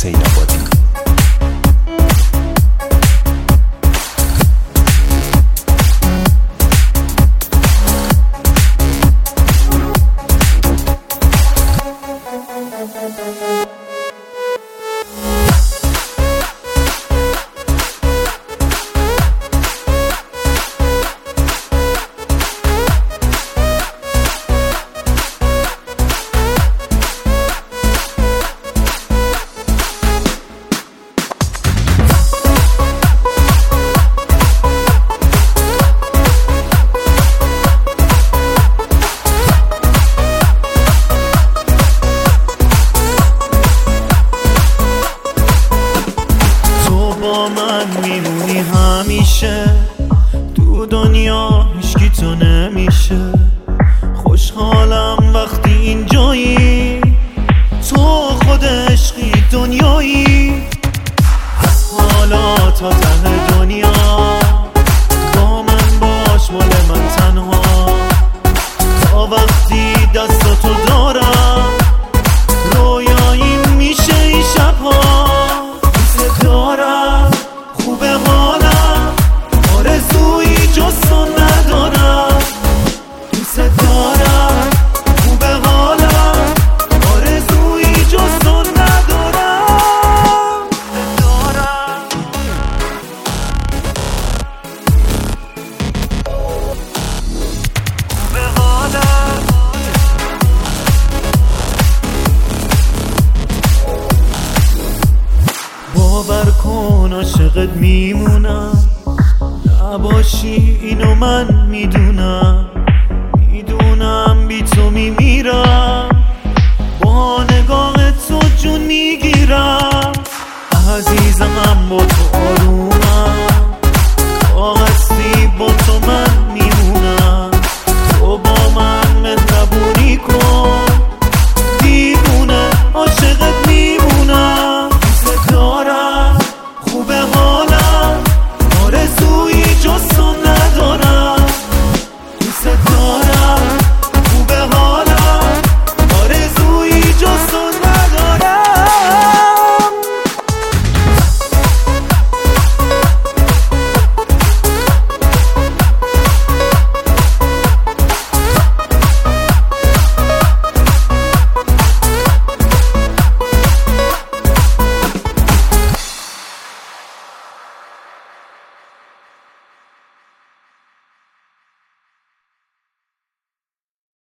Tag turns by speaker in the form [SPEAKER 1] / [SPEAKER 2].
[SPEAKER 1] حسین آبادی.
[SPEAKER 2] با من میمونی همیشه، تو دنیا هیچکی تو نمیشه. خوشحالم وقتی اینجایی، تو خود عشقی دنیایی. از حالا تا ته دنیا با من باش، مال من تنها. تا وقتی دستاتو دارم رویایی میشه این شبها. دارم خوب حالم، آرزویی جز تو ندارم. دوست دارم خوب حالم، آرزویی جز تو ندارم. دارم خوب حالم. باور کن عاشقت میمونم، نباشی اینو من میدونم.